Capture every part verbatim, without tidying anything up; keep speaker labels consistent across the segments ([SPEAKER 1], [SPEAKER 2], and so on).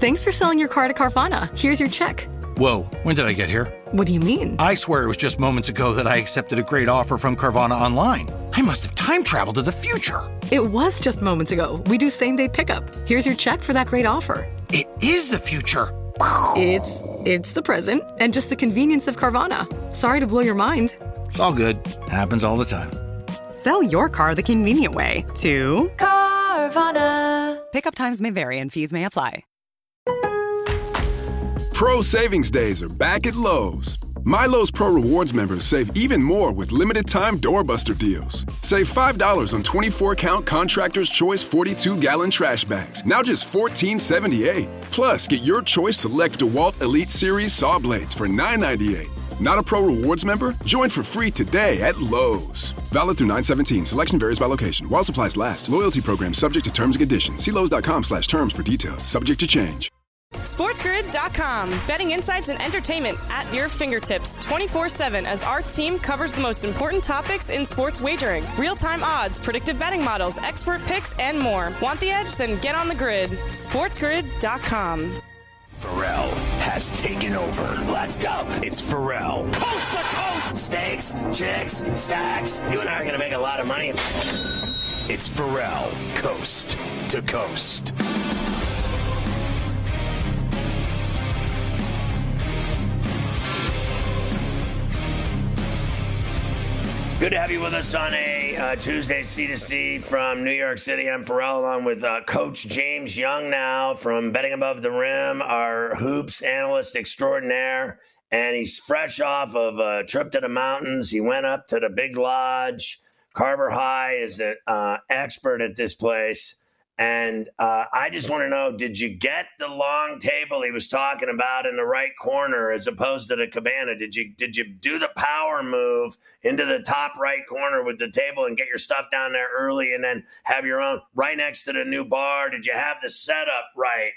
[SPEAKER 1] Thanks for selling your car to Carvana. Here's your check.
[SPEAKER 2] Whoa, when did I get here?
[SPEAKER 1] What do you mean?
[SPEAKER 2] I swear it was just moments ago that I accepted a great offer from Carvana online. I must have time traveled to the future.
[SPEAKER 1] It was just moments ago. We do same-day pickup. Here's your check for that great offer.
[SPEAKER 2] It is the future.
[SPEAKER 1] It's it's the present and just the convenience of Carvana. Sorry to blow your mind.
[SPEAKER 2] It's all good. Happens all the time.
[SPEAKER 3] Sell your car the convenient way to
[SPEAKER 4] Carvana.
[SPEAKER 3] Pickup times may vary and fees may apply.
[SPEAKER 5] Pro Savings Days are back at Lowe's. My Lowe's Pro Rewards members save even more with limited-time doorbuster deals. Save five dollars on twenty-four count Contractor's Choice forty-two gallon trash bags, now just fourteen seventy-eight. Plus, get your choice select DeWalt Elite Series saw blades for nine ninety-eight. Not a Pro Rewards member? Join for free today at Lowe's. Valid through nine seventeen. Selection varies by location. While supplies last. Loyalty program subject to terms and conditions. See Lowe's.com slash terms for details. Subject to change.
[SPEAKER 6] SportsGrid dot com. Betting insights and entertainment at your fingertips twenty-four seven as our team covers the most important topics in sports wagering. Real-time odds, predictive betting models, expert picks, and more. Want the edge? Then get on the grid. SportsGrid dot com.
[SPEAKER 7] Pharrell has taken over. Let's go. It's Pharrell. Coast to coast. Steaks, chicks, stacks. You and I are going to make a lot of money. It's Pharrell. Coast to coast. Good to have you with us on a uh, Tuesday C to C from New York City. I'm Pharrell, along with uh, Coach James Young now from Betting Above the Rim, our hoops analyst extraordinaire. And he's fresh off of a trip to the mountains. He went up to the Big Lodge. Carver High is an uh, expert at this place. And uh, I just want to know, did you get the long table he was talking about in the right corner as opposed to the cabana? Did you did you do the power move into the top right corner with the table and get your stuff down there early and then have your own right next to the new bar? Did you have the setup right?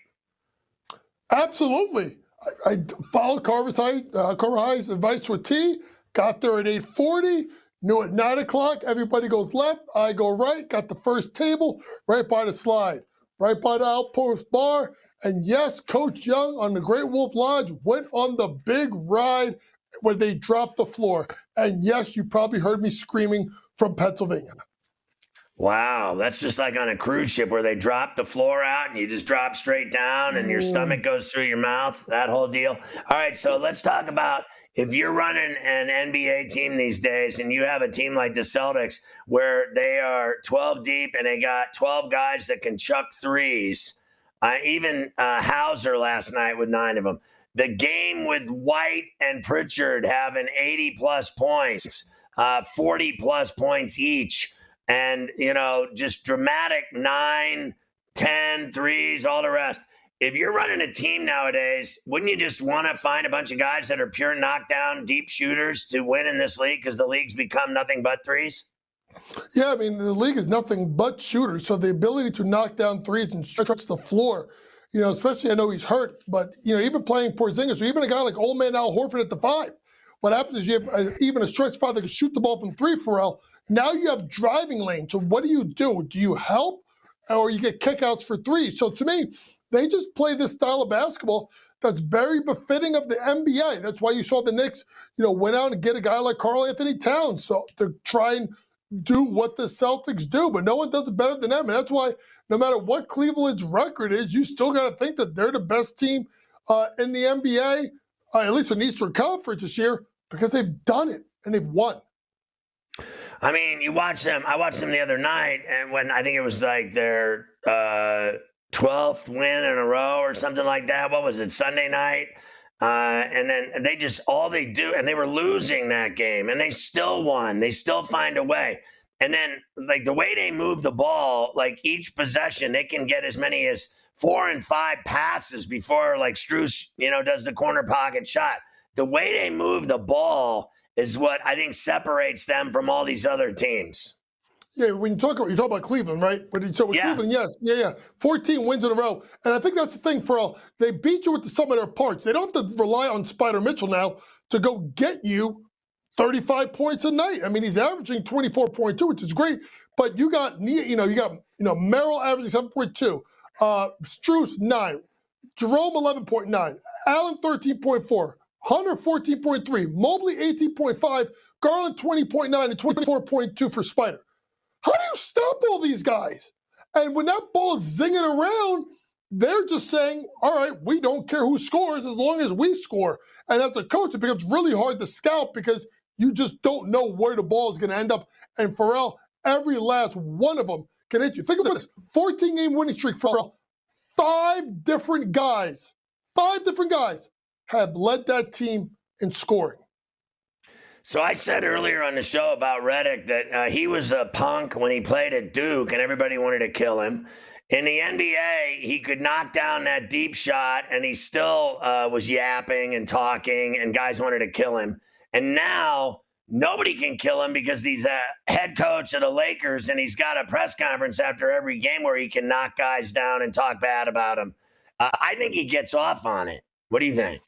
[SPEAKER 8] Absolutely. I, I followed Carver's High, uh, Carver High's advice to a T, got there at eight forty. Knew at nine o'clock, everybody goes left, I go right, got the first table right by the slide, right by the Outpost Bar. And yes, Coach Young on the Great Wolf Lodge went on the big ride where they dropped the floor. And yes, you probably heard me screaming from Pennsylvania.
[SPEAKER 7] Wow, that's just like on a cruise ship where they drop the floor out and you just drop straight down and your stomach goes through your mouth, that whole deal. All right, so let's talk about if you're running an N B A team these days and you have a team like the Celtics where they are twelve deep and they got twelve guys that can chuck threes, uh, even uh, Hauser last night with nine of them. The game with White and Pritchard having eighty-plus points, uh, forty-plus points each, and, you know, just dramatic nine, ten, threes, all the rest. If you're running a team nowadays, wouldn't you just want to find a bunch of guys that are pure knockdown, deep shooters to win in this league because the league's become nothing but threes?
[SPEAKER 8] Yeah, I mean, the league is nothing but shooters. So the ability to knock down threes and stretch the floor, you know, especially I know he's hurt, but, you know, even playing Porzingis or even a guy like old man Al Horford at the five, what happens is you have a, even a stretch five that can shoot the ball from three, Pharrell. Now you have driving lane. So what do you do? Do you help or you get kickouts for three? So to me, they just play this style of basketball that's very befitting of the N B A. That's why you saw the Knicks, you know, went out and get a guy like Karl Anthony Towns so to try and do what the Celtics do. But no one does it better than them. And that's why no matter what Cleveland's record is, you still got to think that they're the best team uh, in the N B A, uh, at least in the Eastern Conference this year, because they've done it and they've won.
[SPEAKER 7] I mean, you watch them. I watched them the other night, and when I think it was like their uh, twelfth win in a row or something like that. What was it, Sunday night? Uh, and then they just, all they do, and they were losing that game, and they still won. They still find a way. And then, like, the way they move the ball, like, each possession, they can get as many as four and five passes before, like, Strus, you know, does the corner pocket shot. The way they move the ball is what I think separates them from all these other teams.
[SPEAKER 8] Yeah, when you talk about you talk about Cleveland, right? But so with
[SPEAKER 7] yeah.
[SPEAKER 8] Cleveland, yes, yeah, yeah, fourteen wins in a row, and I think that's the thing for all. They beat you with the sum of their parts. They don't have to rely on Spider Mitchell now to go get you thirty-five points a night. I mean, he's averaging twenty-four point two, which is great. But you got, you know, you got, you know, Merrill averaging seven point two, uh, Strus nine, Jerome eleven point nine, Allen thirteen point four, Hunter fourteen point three, Mobley eighteen point five, Garland twenty point nine, and twenty-four point two for Spider. How do you stop all these guys? And when that ball is zinging around, they're just saying, all right, we don't care who scores as long as we score. And as a coach, it becomes really hard to scout because you just don't know where the ball is going to end up. And Pharrell, every last one of them can hit you. Think about this, fourteen-game winning streak, Pharrell. Five different guys, five different guys have led that team in scoring.
[SPEAKER 7] So I said earlier on the show about Redick that uh, he was a punk when he played at Duke and everybody wanted to kill him. In the N B A, he could knock down that deep shot, and he still uh, was yapping and talking, and guys wanted to kill him. And now nobody can kill him because he's a head coach of the Lakers, and he's got a press conference after every game where he can knock guys down and talk bad about them. Uh, I think he gets off on it. What do you think?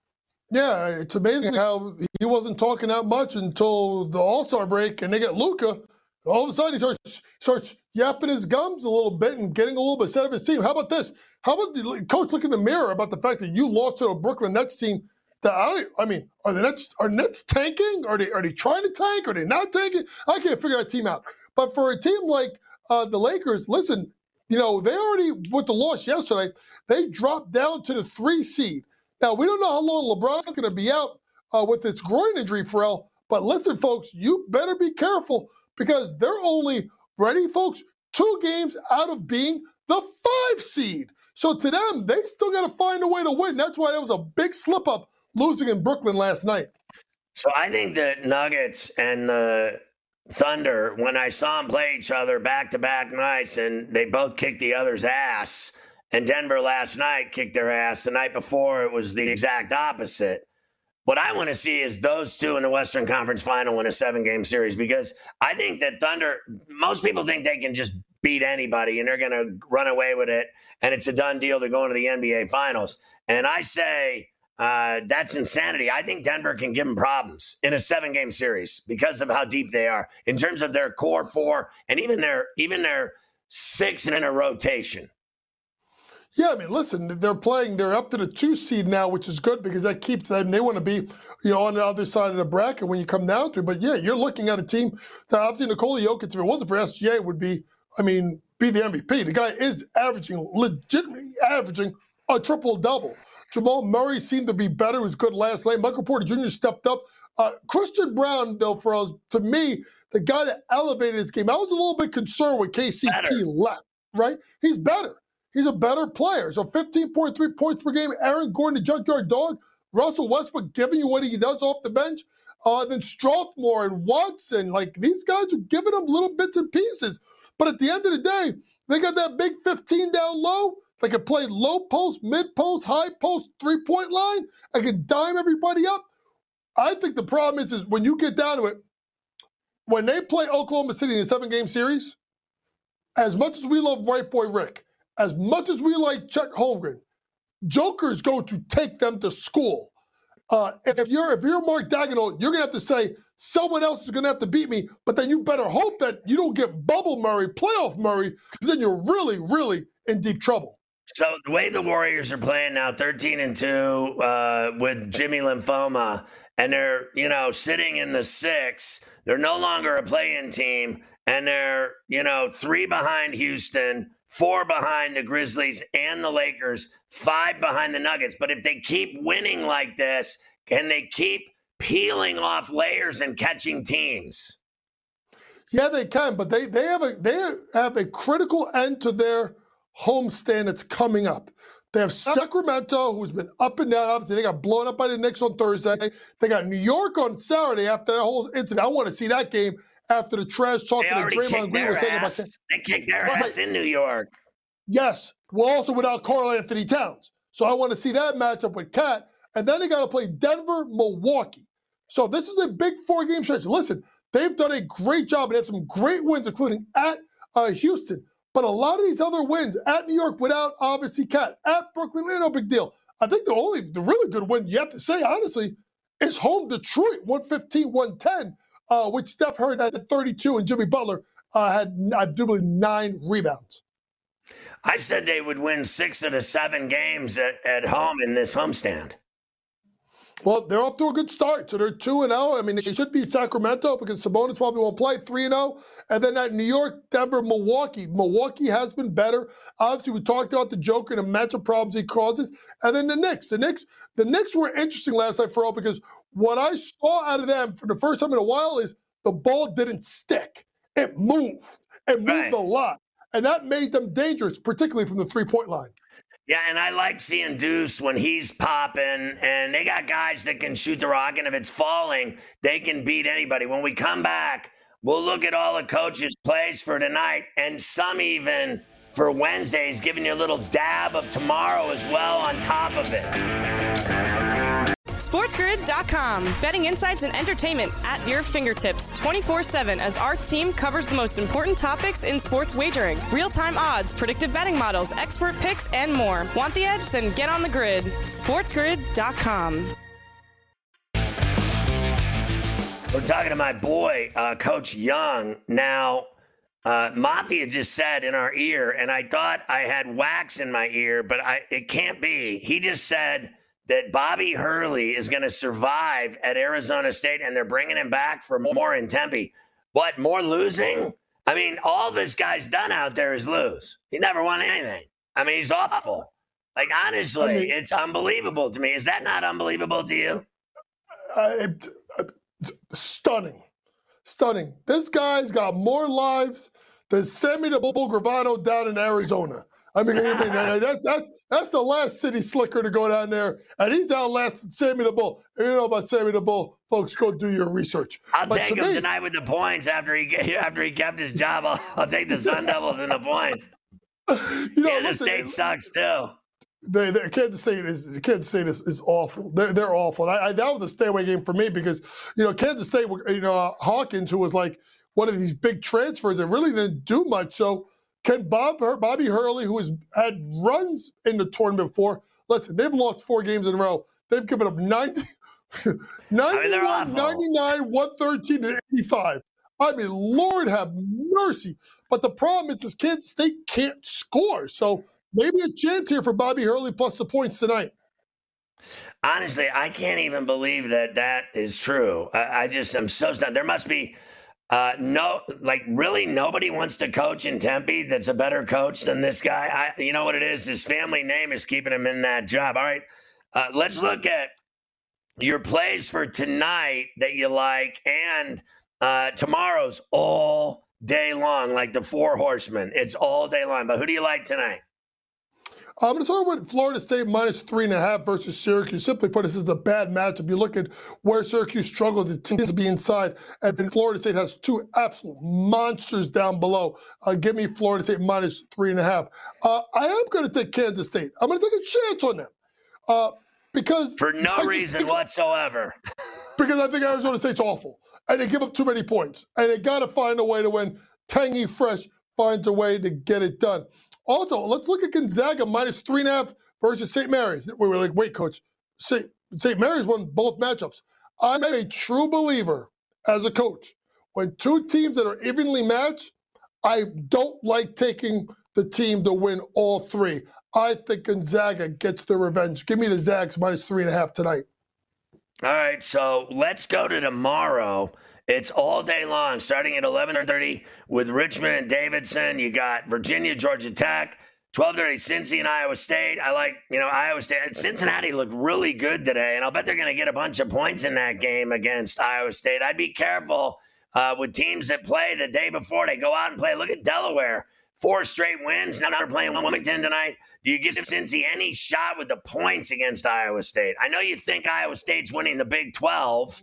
[SPEAKER 8] Yeah, it's amazing how he wasn't talking that much until the All-Star break, and they get Luka. All of a sudden, he starts starts yapping his gums a little bit and getting a little bit set of his team. How about this? How about the coach look in the mirror about the fact that you lost to a Brooklyn Nets team? That I, I mean, are the Nets are Nets tanking? Are they are they trying to tank? Are they not tanking? I can't figure that team out. But for a team like uh, the Lakers, listen, you know they already with the loss yesterday, they dropped down to the three seed. Now we don't know how long LeBron's going to be out uh, with this groin injury, Pharrell. But listen, folks, you better be careful. Because they're only, ready, folks, two games out of being the five seed. So to them, they still got to find a way to win. That's why that was a big slip-up losing in Brooklyn last night.
[SPEAKER 7] So I think the Nuggets and the Thunder, when I saw them play each other back-to-back nights, and they both kicked the other's ass, and Denver last night kicked their ass. The night before, it was the exact opposite. What I want to see is those two in the Western Conference Final in a seven-game series, because I think that Thunder, most people think they can just beat anybody and they're going to run away with it, and it's a done deal to go into the N B A Finals. And I say uh, that's insanity. I think Denver can give them problems in a seven-game series because of how deep they are in terms of their core four and even their even their six in a rotation.
[SPEAKER 8] Yeah, I mean, listen, they're playing, they're up to the two seed now, which is good because that keeps them, they want to be, you know, on the other side of the bracket when you come down to it. But yeah, you're looking at a team that obviously Nikola Jokic, if it wasn't for S G A, would be, I mean, be the M V P. The guy is averaging, legitimately averaging a triple-double. Jamal Murray seemed to be better. He was good last night. Michael Porter Junior stepped up. Uh, Christian Brown, though, for us, to me, the guy that elevated his game, I was a little bit concerned when K C P better. left, right? He's better. He's a better player. So fifteen point three points per game. Aaron Gordon, the junkyard dog. Russell Westbrook giving you what he does off the bench. Uh, then Strathmore and Watson. Like, these guys are giving them little bits and pieces. But at the end of the day, they got that big fifteen down low. They can play low post, mid post, high post, three-point line. I can dime everybody up. I think the problem is, is when you get down to it, when they play Oklahoma City in a seven-game series, as much as we love White Boy Rick, as much as we like Chet Holmgren, Joker's going to take them to school. Uh, if you're if you're Mark Daigneault, you're going to have to say, someone else is going to have to beat me, but then you better hope that you don't get bubble Murray, playoff Murray, because then you're really, really in deep trouble.
[SPEAKER 7] So the way the Warriors are playing now, thirteen and two uh, with Jimmy Lymphoma, and they're, you know, sitting in the six, they're no longer a play-in team, and they're, you know, three behind Houston, four behind the Grizzlies and the Lakers, five behind the Nuggets. But if they keep winning like this, can they keep peeling off layers and catching teams?
[SPEAKER 8] Yeah, they can, but they they have a they have a critical end to their homestand that's coming up. They have Sacramento, who's been up and down. Obviously, they got blown up by the Knicks on Thursday. They got New York on Saturday after that whole incident. I want to see that game after the trash talking that Draymond Green was saying about that.
[SPEAKER 7] They kicked their
[SPEAKER 8] right.
[SPEAKER 7] ass in New York.
[SPEAKER 8] Yes. Well, also without Karl Anthony Towns. So I want to see that matchup with Cat. And then they got to play Denver, Milwaukee. So this is a big four-game stretch. Listen, they've done a great job and had some great wins, including at uh, Houston. But a lot of these other wins, at New York without, obviously, Cat, at Brooklyn, no big deal. I think the only, the really good win, you have to say, honestly, is home Detroit, one fifteen one ten, uh, which Steph Curry had thirty-two and Jimmy Butler uh, had, I do believe, nine rebounds.
[SPEAKER 7] I said they would win six of the seven games at, at home in this homestand.
[SPEAKER 8] Well, they're off to a good start. So they're two and oh. I mean, it should be Sacramento because Sabonis probably won't play three and oh. And then at New York, Denver, Milwaukee. Milwaukee has been better. Obviously, we talked about the Joker and the matchup problems he causes. And then the Knicks. The Knicks, the Knicks were interesting last night for all because what I saw out of them for the first time in a while is the ball didn't stick. It moved. It moved
[SPEAKER 7] Right.
[SPEAKER 8] a lot. And that made them dangerous, particularly from the three-point line.
[SPEAKER 7] Yeah, and I like seeing Deuce when he's popping, and they got guys that can shoot the rock, and if it's falling, they can beat anybody. When we come back, we'll look at all the coaches' plays for tonight, and some even for Wednesdays, giving you a little dab of tomorrow as well on top of it.
[SPEAKER 6] SportsGrid dot com. Betting insights and entertainment at your fingertips twenty-four seven as our team covers the most important topics in sports wagering. Real-time odds, predictive betting models, expert picks, and more. Want the edge? Then get on the grid. SportsGrid dot com.
[SPEAKER 7] We're talking to my boy, uh, Coach Young. Now, uh, Mafia just said in our ear, and I thought I had wax in my ear, but I, it can't be. He just said that Bobby Hurley is going to survive at Arizona State, and they're bringing him back for more in Tempe. What, more losing? I mean, all this guy's done out there is lose. He never won anything. I mean, he's awful. Like, honestly,
[SPEAKER 8] I mean,
[SPEAKER 7] it's unbelievable to me. Is that not unbelievable to you?
[SPEAKER 8] Uh, it, uh, stunning. Stunning. This guy's got more lives than Sammy the Bull Gravano down in Arizona. I mean, I mean that's, that's, that's the last city slicker to go down there, and he's outlasted Sammy the Bull. You know about Sammy the Bull, folks, go do your research.
[SPEAKER 7] I'll
[SPEAKER 8] but
[SPEAKER 7] take
[SPEAKER 8] to
[SPEAKER 7] him
[SPEAKER 8] me,
[SPEAKER 7] tonight with the points after he after he kept his job. I'll, I'll take the Sun Devils and the points.
[SPEAKER 8] You know,
[SPEAKER 7] Kansas
[SPEAKER 8] listen,
[SPEAKER 7] State sucks too.
[SPEAKER 8] They, they, Kansas State is Kansas State is, is awful. They're they're awful. And I, I, that was a stay away game for me because you know Kansas State, you know uh, Hawkins, who was like one of these big transfers that really didn't do much. So can Bob Bobby Hurley, who has had runs in the tournament before, listen, they've lost four games in a row. They've given up ninety, ninety-one,
[SPEAKER 7] I mean,
[SPEAKER 8] ninety-nine, one thirteen, and eighty-five. I mean, Lord have mercy. But the problem is, is Kansas State can't score. So maybe a chance here for Bobby Hurley plus the points tonight.
[SPEAKER 7] Honestly, I can't even believe that that is true. I, I just am so stunned. There must be uh, no, like really nobody wants to coach in Tempe that's a better coach than this guy. I, you know what it is? His family name is keeping him in that job. All right, uh, let's look at your plays for tonight that you like and uh, tomorrow's all day long, like the Four Horsemen. It's all day long. But who do you like tonight?
[SPEAKER 8] I'm going to start with Florida State minus three and a half versus Syracuse. Simply put, this is a bad matchup. You look at where Syracuse struggles, it seems to be inside, and then Florida State has two absolute monsters down below. Uh, give me Florida State minus three and a half. Uh, I am going to take Kansas State. I'm going to take a chance on them uh, because
[SPEAKER 7] for no
[SPEAKER 8] I
[SPEAKER 7] reason
[SPEAKER 8] just,
[SPEAKER 7] whatsoever.
[SPEAKER 8] Because I think Arizona State's awful, and they give up too many points, and they got to find a way to win. Tangy Fresh finds a way to get it done. Also, let's look at Gonzaga minus three and a half versus Saint Mary's. We were like, wait, coach, Saint Mary's won both matchups. I'm a true believer as a coach. When two teams that are evenly matched, I don't like taking the team to win all three. I think Gonzaga gets their revenge. Give me the Zags minus three and a half tonight.
[SPEAKER 7] All right, so let's go to tomorrow. It's all day long, starting at eleven thirty with Richmond and Davidson. You got Virginia, Georgia Tech, twelve thirty, Cincy and Iowa State. I like, you know, Iowa State. Cincinnati looked really good today, and I'll bet they're going to get a bunch of points in that game against Iowa State. I'd be careful uh, with teams that play the day before. They go out and play. Look at Delaware. Four straight wins. Now they're playing Wilmington tonight. Do you give Cincy any shot with the points against Iowa State? I know you think Iowa State's winning the Big twelve.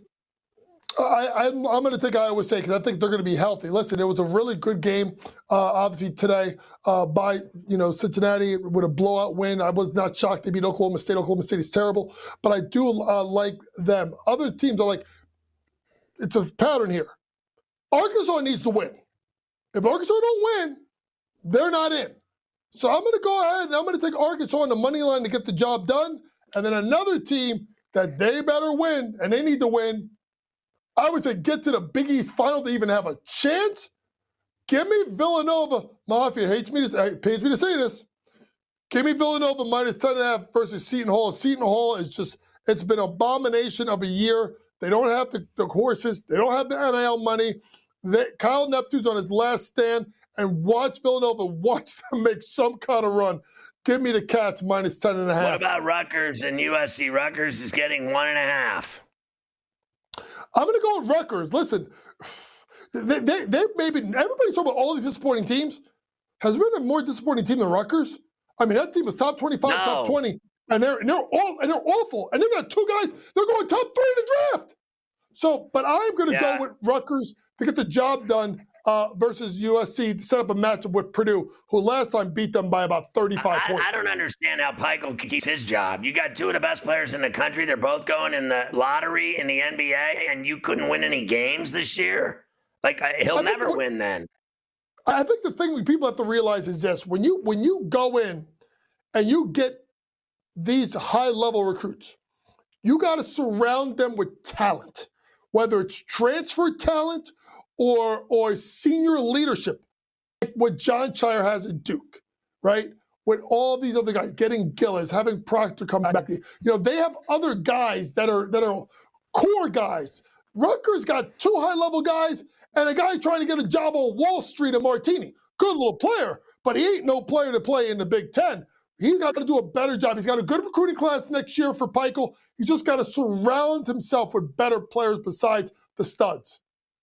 [SPEAKER 8] I, I'm, I'm going to take Iowa State because I think they're going to be healthy. Listen, it was a really good game, uh, obviously, today uh, by, you know, Cincinnati with a blowout win. I was not shocked they beat Oklahoma State. Oklahoma State is terrible, but I do uh, like them. Other teams are like, it's a pattern here. Arkansas needs to win. If Arkansas don't win, they're not in. So I'm going to go ahead and I'm going to take Arkansas on the money line to get the job done. And then another team that they better win, and they need to win, I would say get to the Big East final to even have a chance. Give me Villanova. Mafia hates me to pays me to say this. Give me Villanova minus ten and a half versus Seton Hall. Seton Hall is just, it's been an abomination of a year. They don't have the, the horses. They don't have the N I L money. They, Kyle Neptune's on his last stand, and watch Villanova, watch them make some kind of run. Give me the Cats minus ten and a half.
[SPEAKER 7] What about Rutgers and U S C? Rutgers is getting one and a half.
[SPEAKER 8] I'm going to go with Rutgers. Listen, they, they, they maybe, everybody's talking about all these disappointing teams. Has there been a more disappointing team than Rutgers? I mean, that team was top twenty-five, no. top twenty, and they're, and, they're all, and they're awful. And they got two guys, they're going top three in the draft. So, but I'm going to yeah. go with Rutgers to get the job done uh, versus U S C to set up a matchup with Purdue, who last time beat them by about thirty-five
[SPEAKER 7] I,
[SPEAKER 8] points.
[SPEAKER 7] I don't understand how Pikiell keeps his job. You got two of the best players in the country. They're both going in the lottery in the N B A, and you couldn't win any games this year? Like, he'll never what, win then.
[SPEAKER 8] I think the thing people have to realize is this. When you when you go in and you get these high-level recruits, you got to surround them with talent, whether it's transfer talent or or senior leadership, like what John Shire has at Duke, right? With all these other guys, getting Gillis, having Proctor come back. You know, they have other guys that are that are core guys. Rutgers got two high-level guys and a guy trying to get a job on Wall Street at Martini. Good little player, but he ain't no player to play in the Big Ten. He's got to do a better job. He's got a good recruiting class next year for Pikiell. He's just got to surround himself with better players besides the studs.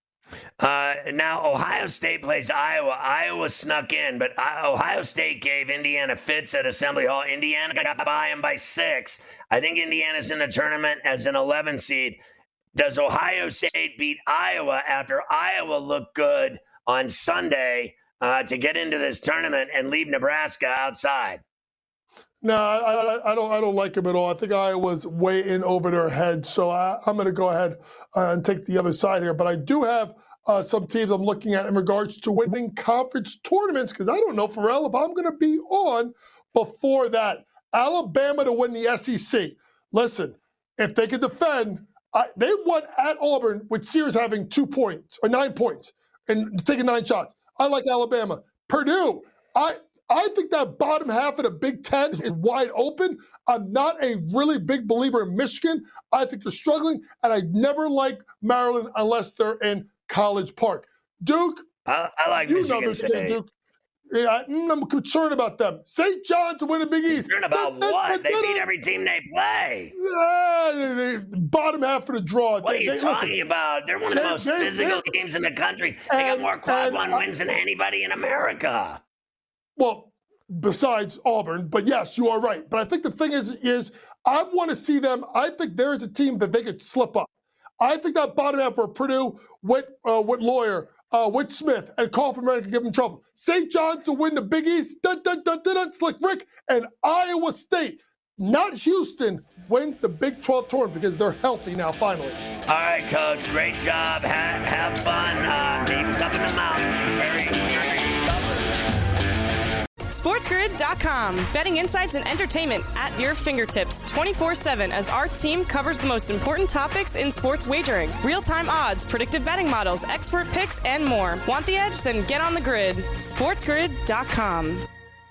[SPEAKER 7] Uh, now, Ohio State plays Iowa. Iowa snuck in, but Ohio State gave Indiana fits at Assembly Hall. Indiana got by them by six. I think Indiana's in the tournament as an eleven seed. Does Ohio State beat Iowa after Iowa looked good on Sunday uh, to get into this tournament and leave Nebraska outside?
[SPEAKER 8] No, I, I, I don't. I don't like them at all. I think Iowa's way in over their heads. So I, I'm going to go ahead uh, and take the other side here. But I do have uh, some teams I'm looking at in regards to winning conference tournaments because I don't know, Pharrell, if I'm going to be on before that. Alabama to win the S E C. Listen, if they can defend. I, they won at Auburn with Sears having two points or nine points and taking nine shots. I like Alabama. Purdue, I I think that bottom half of the Big Ten is wide open. I'm not a really big believer in Michigan. I think they're struggling, and I never like Maryland unless they're in College Park. Duke,
[SPEAKER 7] I, I like
[SPEAKER 8] you
[SPEAKER 7] Michigan
[SPEAKER 8] know they're
[SPEAKER 7] State.
[SPEAKER 8] Duke. Yeah, I'm concerned about them. Saint John's to win the Big East.
[SPEAKER 7] Concerned about that, what? That, they beat every team they play.
[SPEAKER 8] Uh, they, they, bottom half of the draw.
[SPEAKER 7] What
[SPEAKER 8] they,
[SPEAKER 7] are you
[SPEAKER 8] they,
[SPEAKER 7] talking
[SPEAKER 8] listen,
[SPEAKER 7] about? They're one of the most
[SPEAKER 8] they,
[SPEAKER 7] physical teams in the country. They
[SPEAKER 8] and,
[SPEAKER 7] got more quad
[SPEAKER 8] and,
[SPEAKER 7] one wins than anybody in America.
[SPEAKER 8] Well, besides Auburn, but yes, you are right. But I think the thing is, is I want to see them. I think there is a team that they could slip up. I think that bottom half for Purdue, with uh, with Lawyer, uh, with Smith, and Call from America give them trouble. Saint John's to win the Big East, dun, dun, dun, dun, dun, Slick Rick, and Iowa State, not Houston, wins the Big twelve tournament because they're healthy now, finally.
[SPEAKER 7] All right, Coach, great job. Ha- have fun. Uh, he was up in the mountains. He's very, very
[SPEAKER 6] SportsGrid dot com. Betting insights and entertainment at your fingertips twenty-four seven as our team covers the most important topics in sports wagering. Real-time odds, predictive betting models, expert picks, and more. Want the edge? Then get on the grid. SportsGrid dot com.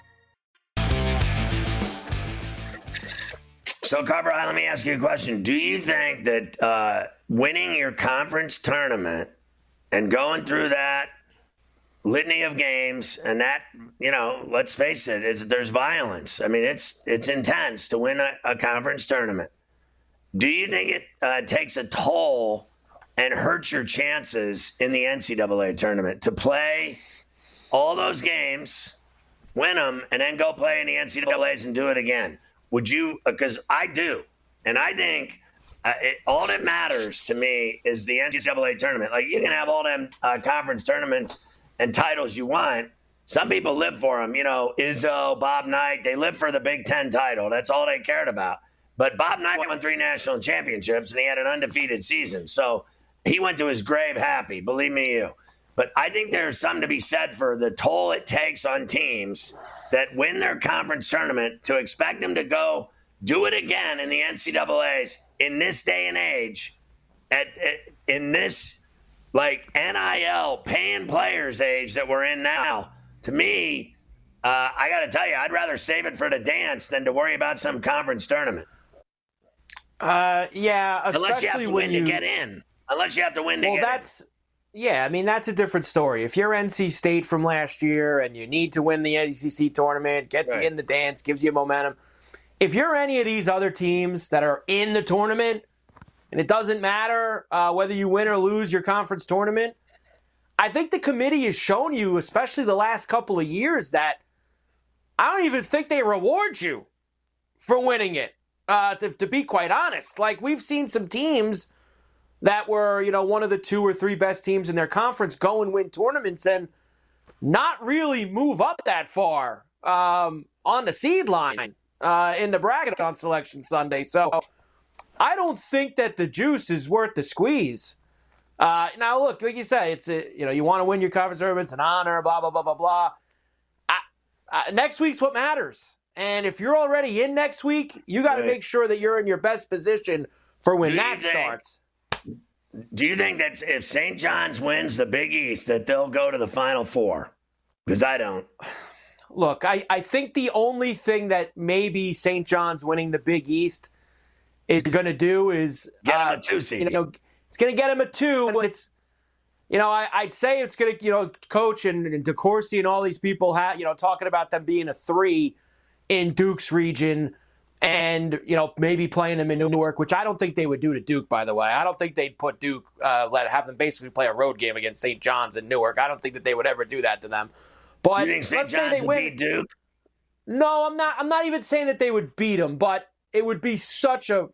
[SPEAKER 7] So, Carver, let me ask you a question. Do you think that uh, winning your conference tournament and going through that litany of games and that, you know, let's face it, it's, there's violence. I mean, it's it's intense to win a, a conference tournament. Do you think it uh, takes a toll and hurts your chances in the N C double A tournament to play all those games, win them, and then go play in the N C double A's and do it again? Would you? Because I do. And I think uh, it, all that matters to me is the N C double A tournament. Like, you can have all them uh, conference tournaments and titles you want. Some people live for them. You know, Izzo, Bob Knight, they live for the Big Ten title. That's all they cared about. But Bob Knight won three national championships, and he had an undefeated season. So he went to his grave happy, believe me you. But I think there's something to be said for the toll it takes on teams that win their conference tournament to expect them to go do it again in the N C double A's in this day and age, at, at in this like N I L paying players age that we're in now, to me, uh, I got to tell you, I'd rather save it for the dance than to worry about some conference tournament.
[SPEAKER 9] Uh, yeah, especially
[SPEAKER 7] Unless you have to
[SPEAKER 9] when
[SPEAKER 7] win
[SPEAKER 9] you
[SPEAKER 7] to get in. Unless you have to win to
[SPEAKER 9] well,
[SPEAKER 7] get
[SPEAKER 9] that's
[SPEAKER 7] in.
[SPEAKER 9] yeah. I mean, that's a different story. If you're N C State from last year and you need to win the A C C tournament, gets
[SPEAKER 7] Right.
[SPEAKER 9] you in the dance, gives you momentum. If you're any of these other teams that are in the tournament, and it doesn't matter uh, whether you win or lose your conference tournament, I think the committee has shown you, especially the last couple of years, that I don't even think they reward you for winning it. Uh, to, to be quite honest, like we've seen some teams that were, you know, one of the two or three best teams in their conference go and win tournaments and not really move up that far um, on the seed line uh, in the bracket on Selection Sunday. So I don't think that the juice is worth the squeeze. Uh, now, look, like you say, it's a, you know, you want to win your conference tournament, it's an honor, blah, blah, blah, blah, blah. I, I, next week's what matters. And if you're already in next week, you got to
[SPEAKER 7] Right.
[SPEAKER 9] make sure that you're in your best position for when
[SPEAKER 7] Do you
[SPEAKER 9] that
[SPEAKER 7] think-
[SPEAKER 9] starts.
[SPEAKER 7] Do you think that if Saint John's wins the Big East, that they'll go to the Final Four? Because I don't.
[SPEAKER 9] Look, I, I think the only thing that maybe Saint John's winning the Big East is going to do is
[SPEAKER 7] Get 'em
[SPEAKER 9] uh,
[SPEAKER 7] a two seed.
[SPEAKER 9] You know, it's going to get him a two. And it's, you know, I, I'd say it's going to, you know, Coach and, and DeCourcy and all these people have, you know, talking about them being a three in Duke's region, and you know maybe playing them in Newark, which I don't think they would do to Duke. By the way, I don't think they'd put Duke, uh, let have them basically play a road game against Saint John's in Newark. I don't think that they would ever do that to them. But
[SPEAKER 7] You think Saint
[SPEAKER 9] let's say
[SPEAKER 7] John's
[SPEAKER 9] they
[SPEAKER 7] will
[SPEAKER 9] win.
[SPEAKER 7] beat Duke?
[SPEAKER 9] No, I'm not. I'm not even saying that they would beat them, but it would be such a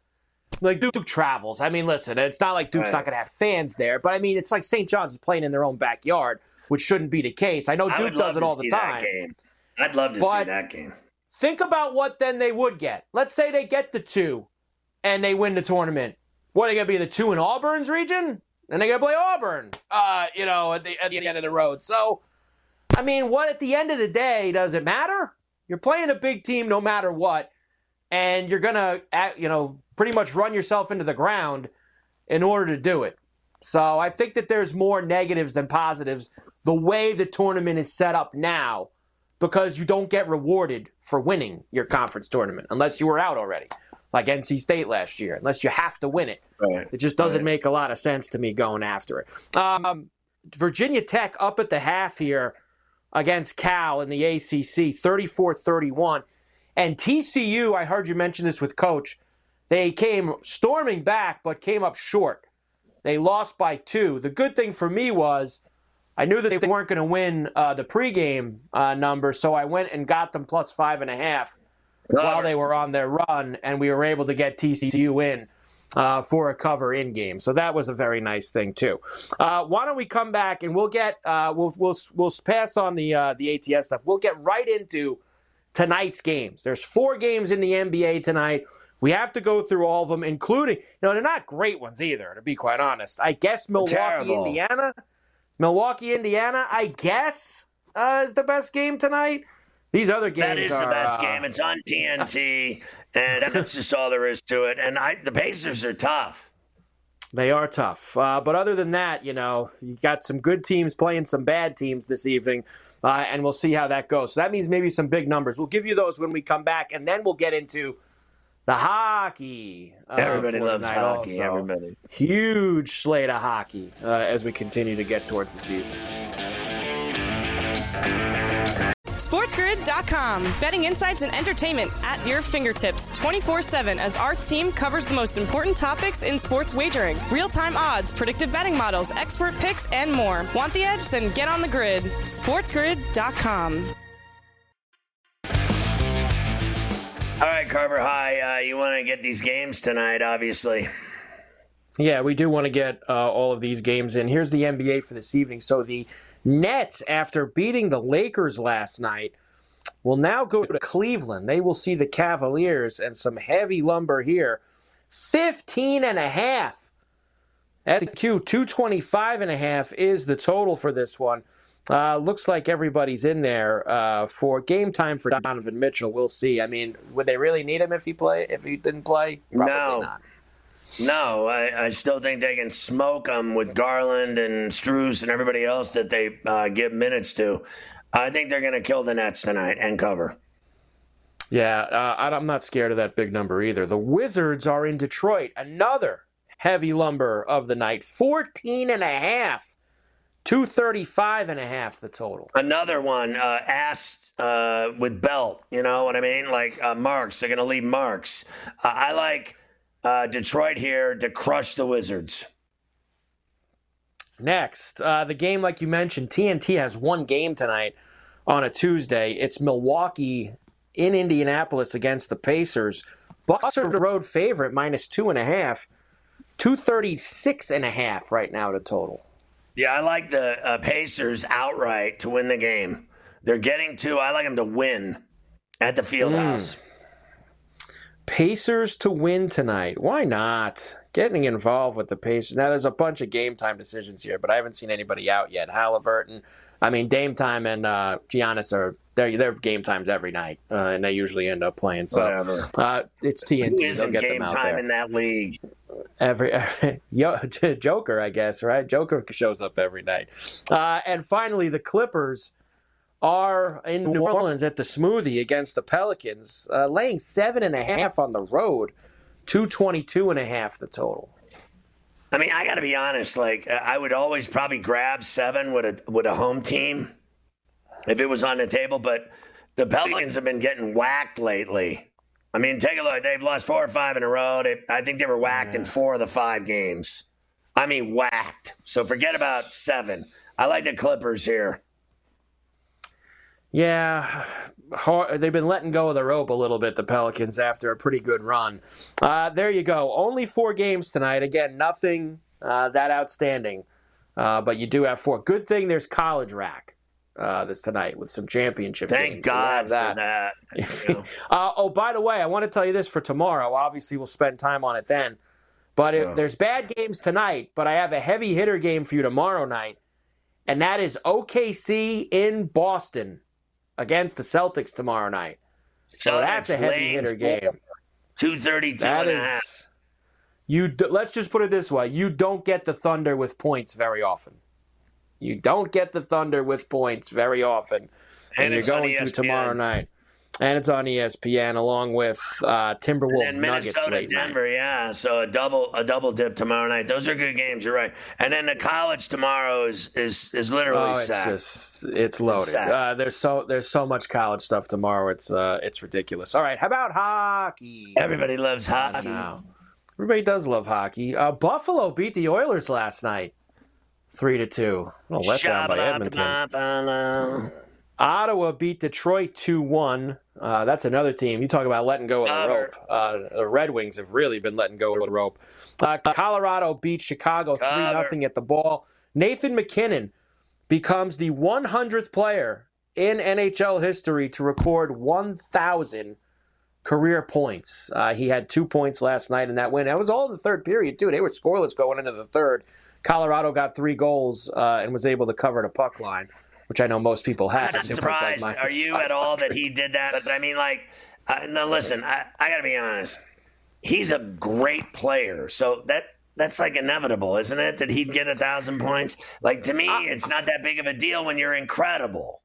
[SPEAKER 9] like Duke travels. I mean, listen, it's not like Duke's
[SPEAKER 7] Right.
[SPEAKER 9] not going to have fans there, but I mean, it's like Saint John's is playing in their own backyard, which shouldn't be the case. I know
[SPEAKER 7] I
[SPEAKER 9] Duke
[SPEAKER 7] would love
[SPEAKER 9] does it
[SPEAKER 7] to
[SPEAKER 9] all the
[SPEAKER 7] see that
[SPEAKER 9] time.
[SPEAKER 7] game. I'd love to
[SPEAKER 9] But-
[SPEAKER 7] see that game.
[SPEAKER 9] Think about what then they would get. Let's say they get the two and they win the tournament. What, are they going to be the two in Auburn's region? And they're going to play Auburn, uh, you know, at the, at the end of the road. So, I mean, what at the end of the day, does it matter? You're playing a big team no matter what, and you're going to, you know, pretty much run yourself into the ground in order to do it. So I think that there's more negatives than positives the way the tournament is set up now, because you don't get rewarded for winning your conference tournament unless you were out already, like N C State last year, unless you have to win it.
[SPEAKER 7] Right.
[SPEAKER 9] It just doesn't
[SPEAKER 7] Right.
[SPEAKER 9] make a lot of sense to me going after it. Um, Virginia Tech up at the half here against Cal in the A C C, thirty-four thirty-one. And T C U, I heard you mention this with Coach, they came storming back but came up short. They lost by two. The good thing for me was I knew that they weren't going to win uh, the pregame uh, number, so I went and got them plus five and a half while they were on their run, and we were able to get T C U in uh, for a cover in game. So that was a very nice thing too. Uh, why don't we come back and we'll get uh, we'll we'll we'll pass on the uh, the A T S stuff. We'll get right into tonight's games. There's four games in the N B A tonight. We have to go through all of them, including, you know, they're not great ones either, to be quite honest. I guess Milwaukee,
[SPEAKER 7] Terrible.
[SPEAKER 9] Indiana. Milwaukee, Indiana, I guess, uh, is the best game tonight. These other games
[SPEAKER 7] That is
[SPEAKER 9] are,
[SPEAKER 7] the best
[SPEAKER 9] uh,
[SPEAKER 7] game. It's on T N T, and that's just all there is to it. And I, the Pacers are tough.
[SPEAKER 9] They are tough. Uh, but other than that, you know, you got some good teams playing some bad teams this evening, uh, and we'll see how that goes. So that means maybe some big numbers. We'll give you those when we come back, and then we'll get into the hockey. Uh,
[SPEAKER 7] Everybody
[SPEAKER 9] for
[SPEAKER 7] loves
[SPEAKER 9] tonight
[SPEAKER 7] hockey.
[SPEAKER 9] also.
[SPEAKER 7] Everybody.
[SPEAKER 9] Huge slate of hockey uh, as we continue to get towards the season.
[SPEAKER 6] SportsGrid dot com. Betting insights and entertainment at your fingertips twenty-four seven as our team covers the most important topics in sports wagering. Real-time odds, predictive betting models, expert picks, and more. Want the edge? Then get on the grid. SportsGrid dot com.
[SPEAKER 7] All right, Carver High, uh, you want to get these games tonight, obviously.
[SPEAKER 9] Yeah, we do want to get uh, all of these games in. Here's the N B A for this evening. So the Nets, after beating the Lakers last night, will now go to Cleveland. They will see the Cavaliers, and some heavy lumber here. fifteen and a half at the Q. two twenty-five and a half is the total for this one. Uh, looks like everybody's in there uh, for game time for Donovan Mitchell. We'll see. I mean, would they really need him if he play? If he didn't play? Probably
[SPEAKER 7] No.
[SPEAKER 9] not.
[SPEAKER 7] No, I, I still think they can smoke them with Garland and Strus and everybody else that they uh, give minutes to. I think they're going to kill the Nets tonight and cover.
[SPEAKER 9] Yeah, uh, I'm not scared of that big number either. The Wizards are in Detroit. Another heavy lumber of the night. fourteen and a half. two thirty-five and a half the total.
[SPEAKER 7] Another one, uh, ass uh, with belt. You know what I mean? Like uh, marks. They're going to leave marks. Uh, I like uh, Detroit here to crush the Wizards.
[SPEAKER 9] Next, uh, the game, like you mentioned, T N T has one game tonight on a Tuesday. It's Milwaukee in Indianapolis against the Pacers. Bucks are the road favorite, minus two and a half. two thirty-six and a half right now to total.
[SPEAKER 7] Yeah, I like the uh, Pacers outright to win the game. They're getting to, I like them to win at the Fieldhouse. Mm.
[SPEAKER 9] Pacers to win tonight. Why not? Getting involved with the Pacers. Now, there's a bunch of game time decisions here, but I haven't seen anybody out yet. Halliburton, I mean, Dame Time and uh, Giannis are they're, they're game times every night, uh, and they usually end up playing. So,
[SPEAKER 7] Whatever.
[SPEAKER 9] Uh, it's T N T.
[SPEAKER 7] Who isn't
[SPEAKER 9] get
[SPEAKER 7] game
[SPEAKER 9] them out
[SPEAKER 7] time
[SPEAKER 9] there.
[SPEAKER 7] in that league?
[SPEAKER 9] Every, every yo, Joker, I guess, right? Joker shows up every night. Uh, and finally, the Clippers are in New Orleans at the Smoothie against the Pelicans, uh, laying seven and a half on the road, two twenty-two and a half the total.
[SPEAKER 7] I mean, I got to be honest. Like, I would always probably grab seven with a with a home team if it was on the table. But the Pelicans have been getting whacked lately. I mean, take a look. They've lost four or five in a row. They, I think they were whacked yeah. in four of the five games. I mean, whacked. So forget about seven. I like the Clippers here.
[SPEAKER 9] Yeah, hard, they've been letting go of the rope a little bit, the Pelicans, after a pretty good run. Uh, there you go. Only four games tonight. Again, nothing uh, that outstanding, uh, but you do have four. Good thing there's College Rack uh, this tonight with some championship
[SPEAKER 7] Thank
[SPEAKER 9] games.
[SPEAKER 7] God
[SPEAKER 9] so that.
[SPEAKER 7] for that. You know.
[SPEAKER 9] uh, oh, by the way, I want to tell you this for tomorrow. Obviously, we'll spend time on it then. But it,
[SPEAKER 7] oh.
[SPEAKER 9] there's bad games tonight, but I have a heavy hitter game for you tomorrow night, and that is O K C in Boston against the Celtics tomorrow night. So
[SPEAKER 7] Celtics
[SPEAKER 9] that's a heavy hitter game.
[SPEAKER 7] two thirty-two
[SPEAKER 9] That
[SPEAKER 7] and
[SPEAKER 9] is,
[SPEAKER 7] a half.
[SPEAKER 9] You, let's just put it this way. You don't get the Thunder with points very often. You don't get the Thunder with points very often. And, and you're going to tomorrow night. And it's on E S P N along with uh, Timberwolves
[SPEAKER 7] and
[SPEAKER 9] Nuggets
[SPEAKER 7] Minnesota,
[SPEAKER 9] late
[SPEAKER 7] Denver,
[SPEAKER 9] night.
[SPEAKER 7] yeah. So a double a double dip tomorrow night. Those are good games. You're right. And then the college tomorrow is is, is literally
[SPEAKER 9] oh, it's
[SPEAKER 7] sacked.
[SPEAKER 9] just it's loaded.
[SPEAKER 7] It's
[SPEAKER 9] uh, there's so there's so much college stuff tomorrow. It's uh it's ridiculous. All right, how about hockey?
[SPEAKER 7] Everybody loves hockey.
[SPEAKER 9] Uh, Everybody does love hockey. Uh, Buffalo beat the Oilers last night, three to two. Oh, let down by Edmonton. Ottawa beat Detroit two one. Uh, that's another team. You talk about letting go of the rope. Uh, the Red Wings have really been letting go of the rope. Uh, Colorado beat Chicago three nothing at the ball. Nathan MacKinnon becomes the one hundredth player in N H L history to record one thousand career points. Uh, he had two points last night in that win. That was all in the third period, too. They were scoreless going into the third. Colorado got three goals uh, and was able to cover the puck line, which I know most people have.
[SPEAKER 7] I'm surprised. Like Are you at all that he did that? But I mean, like, uh, no, listen, I, I got to be honest. He's a great player. So that that's like inevitable, isn't it? That he'd get a thousand points. Like, to me, it's not that big of a deal when you're incredible.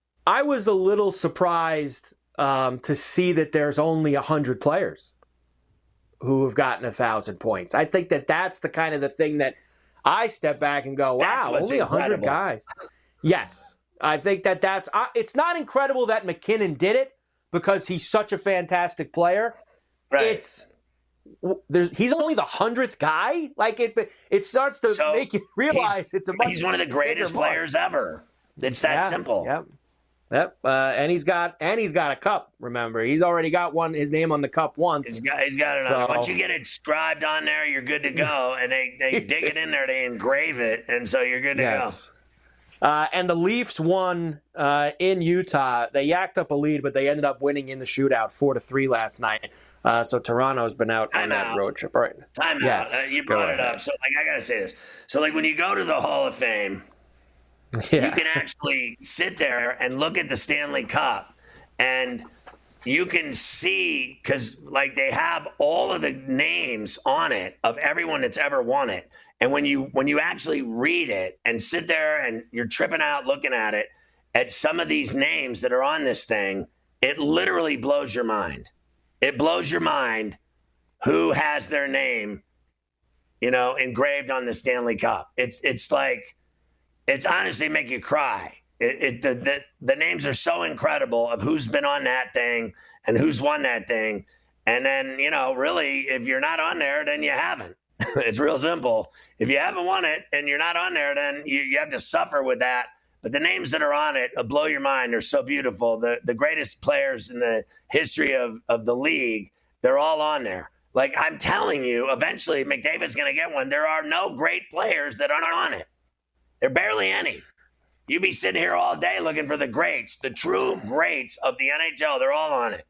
[SPEAKER 9] I was a little surprised um, to see that there's only one hundred players who have gotten a thousand points. I think that that's the kind of the thing that I step back and go, wow, only one hundred guys. Yes, I think that that's uh, – it's not incredible that MacKinnon did it because he's such a fantastic player.
[SPEAKER 7] Right.
[SPEAKER 9] It's there's, he's only the hundredth guy. Like it, it starts to
[SPEAKER 7] so
[SPEAKER 9] make you realize it's a much
[SPEAKER 7] he's one of the greatest players ever. It's that
[SPEAKER 9] yeah,
[SPEAKER 7] simple.
[SPEAKER 9] Yep. Yep. Uh, and he's got and he's got a cup. Remember, he's already got one. His name on the cup once.
[SPEAKER 7] He's got, he's got it
[SPEAKER 9] so,
[SPEAKER 7] on. Once you get it scribed on there, you're good to go. And they, they dig it in there, they engrave it, and so you're good to
[SPEAKER 9] yes. go. Uh, and the Leafs won uh, in Utah. They yacked up a lead, but they ended up winning in the shootout, four to three last night. Uh, so Toronto's been out
[SPEAKER 7] Time
[SPEAKER 9] on that
[SPEAKER 7] out.
[SPEAKER 9] road trip. Right.
[SPEAKER 7] Time
[SPEAKER 9] yes,
[SPEAKER 7] out. Uh, you brought it ahead. up. So, like, I gotta say this. So, like, when you go to the Hall of Fame,
[SPEAKER 9] yeah.
[SPEAKER 7] you can actually sit there and look at the Stanley Cup, and you can see, because like they have all of the names on it of everyone that's ever won it. And when you when you actually read it and sit there and you're tripping out looking at it, at some of these names that are on this thing, it literally blows your mind. It blows your mind who has their name, you know, engraved on the Stanley Cup. It's it's like, it's honestly make you cry. It, it the, the the names are so incredible of who's been on that thing and who's won that thing. And then, you know, really, if you're not on there, then you haven't. It's real simple. If you haven't won it and you're not on there, then you, you have to suffer with that. But the names that are on it will blow your mind. They're so beautiful. The the greatest players in the history of, of the league, they're all on there. Like, I'm telling you, eventually McDavid's going to get one. There are no great players that aren't on it. There are barely any. You'd be sitting here all day looking for the greats, the true greats of the N H L. They're all on it.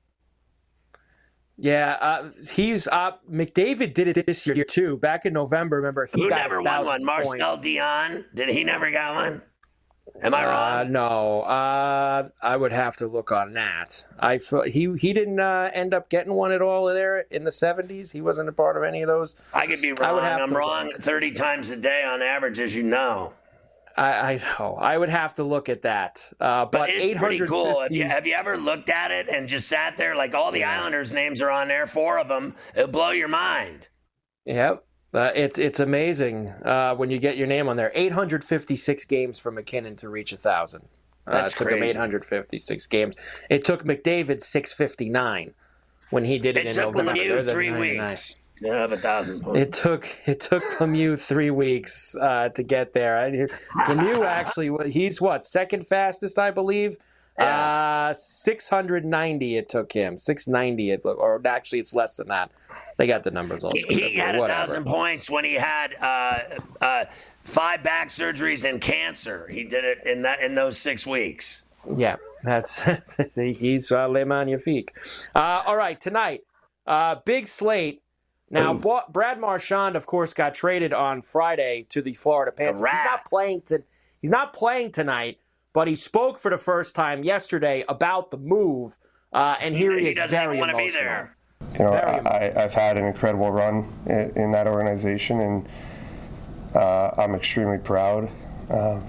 [SPEAKER 9] Yeah, uh, he's uh, McDavid did it this year too. Back in November, remember he
[SPEAKER 7] Who
[SPEAKER 9] got
[SPEAKER 7] never
[SPEAKER 9] his
[SPEAKER 7] won one?
[SPEAKER 9] thousandth
[SPEAKER 7] Marcel
[SPEAKER 9] point.
[SPEAKER 7] Dion? Did he never got one? Am I
[SPEAKER 9] Uh,
[SPEAKER 7] wrong?
[SPEAKER 9] no, uh, I would have to look on that. I thought he he didn't uh, end up getting one at all there in the seventies. He wasn't a part of any of those.
[SPEAKER 7] I could be
[SPEAKER 9] I
[SPEAKER 7] wrong.
[SPEAKER 9] would have
[SPEAKER 7] I'm
[SPEAKER 9] to
[SPEAKER 7] wrong
[SPEAKER 9] look.
[SPEAKER 7] thirty times a day on average, as you know.
[SPEAKER 9] I, I know. I would have to look at that. Uh, but
[SPEAKER 7] But it's pretty cool. Have you,
[SPEAKER 9] eight hundred fifty
[SPEAKER 7] have you ever looked at it and just sat there? Like, all the Islanders' names are on there, four of them. It'll blow your mind.
[SPEAKER 9] Yep. Uh, it's it's amazing uh, when you get your name on there. eight hundred fifty-six games for McKinnon to reach one thousand. Uh,
[SPEAKER 7] That's
[SPEAKER 9] it took him
[SPEAKER 7] crazy.
[SPEAKER 9] eight hundred fifty-six games. It took McDavid six fifty-nine when he did it,
[SPEAKER 7] It
[SPEAKER 9] in
[SPEAKER 7] took
[SPEAKER 9] November.
[SPEAKER 7] Lemieux
[SPEAKER 9] They're the
[SPEAKER 7] three
[SPEAKER 9] ninety-nine.
[SPEAKER 7] weeks to have a thousand points.
[SPEAKER 9] It took it took Lemieux three weeks uh, to get there. I, Lemieux actually, he's what, second fastest, I believe.
[SPEAKER 7] Yeah.
[SPEAKER 9] Uh, six hundred ninety it took him. six ninety it look, or actually it's less than that. They got the numbers all
[SPEAKER 7] He,
[SPEAKER 9] screwed up,
[SPEAKER 7] he
[SPEAKER 9] but
[SPEAKER 7] had a
[SPEAKER 9] whatever.
[SPEAKER 7] thousand points when he had uh, uh, five back surgeries and cancer. He did it in that in those six weeks.
[SPEAKER 9] Yeah, that's he's uh, le magnifique. Uh, all right, tonight, uh, big slate. Now, Ba- Brad Marchand, of course, got traded on Friday to the Florida Panthers.
[SPEAKER 7] rat.
[SPEAKER 9] He's not playing to. He's not playing tonight, but he spoke for the first time yesterday about the move, uh, and here he,
[SPEAKER 7] he
[SPEAKER 9] is
[SPEAKER 7] doesn't
[SPEAKER 9] very
[SPEAKER 7] even want to be
[SPEAKER 9] emotional.
[SPEAKER 7] there.
[SPEAKER 10] You know,
[SPEAKER 9] Very
[SPEAKER 10] I, I've had an incredible run in, in that organization, and uh, I'm extremely proud. Um,